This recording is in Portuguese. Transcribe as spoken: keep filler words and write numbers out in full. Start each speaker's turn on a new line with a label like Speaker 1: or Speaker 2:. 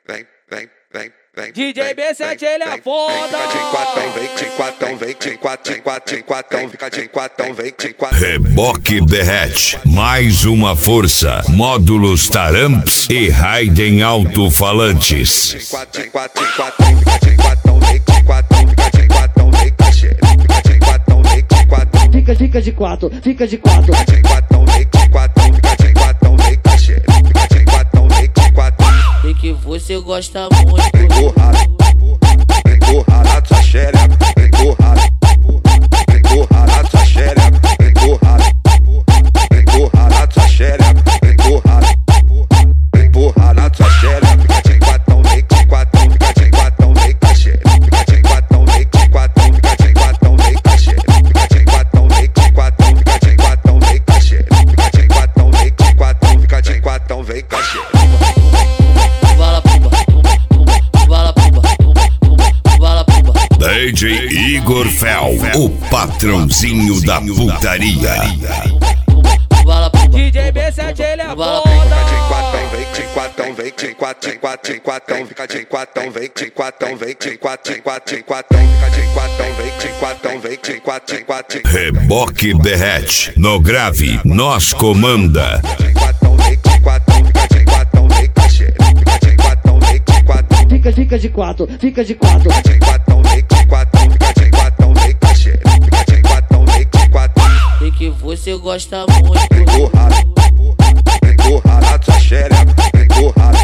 Speaker 1: vem, vem, vem, vem.
Speaker 2: D J B sete, ele é foda.
Speaker 1: Fica de quatão, vem de quatão, vem de quatão, de quatão, de quatão, fica de quatão, vem de quatão.
Speaker 3: Reboque derrete, mais uma força. Módulos Taramps e Raiden alto-falantes.
Speaker 1: De quatão, de quatão, de quatão, fica de quatão, vem de quatão, fica de quatão, vem com a xereca. Fica de quatão, vem de quatão.
Speaker 4: Fica, fica de quatro, fica de quatro.
Speaker 1: Fica de quatão, vem de quatão, fica de quatão, vem com a xereca. Fica de quatão, vem de quatão.
Speaker 2: Sei que você gosta muito.
Speaker 1: Vem currado, vem currado na tua xereca. Vem currado, vem currado na tua xereca. Vem currado, vem currado na tua xereca. Vem currado, vem currado na tua xereca. Fica de quatão, vem de quatão, fica de quatão, vem com a xereca. Fica de quatão, vem de quatão, fica de quatão, vem com a xereca. Fica de quatão, vem de quatão, fica de quatão, vem com a xereca. Fica de quatão, vem de quatão, fica de quatão, vem com a xereca.
Speaker 2: Bala pumba, pumba, pumba, bala pumba, pumba, pumba, bala pumba.
Speaker 3: D J Igor Fel, o patrãozinho da putaria.
Speaker 2: Bala pumba. D J B sete, ele é foda.
Speaker 1: Fica de quatão, vem de quatão, vem de quatão, de quatão, de quatão, fica de quatão, vem de quatão, vem de quatão, de quatão, de quatão, fica de quatão, vem de quatão, vem de quatão, de quatão.
Speaker 3: Reboque derrete, no grave, nós comanda.
Speaker 1: De quatão, vem de quatão, fica de quatão, vem com a xereca. Fica de quatão, vem de quatão.
Speaker 4: Fica, fica de quatro, fica de quatro.
Speaker 1: Fica de quatão, vem de quatão, fica de quatão, vem com a xereca. Fica de quatão, vem de quatão.
Speaker 2: Sei que você gosta muito.
Speaker 1: Vem currado, vem currado na tua xereca. Vem currado,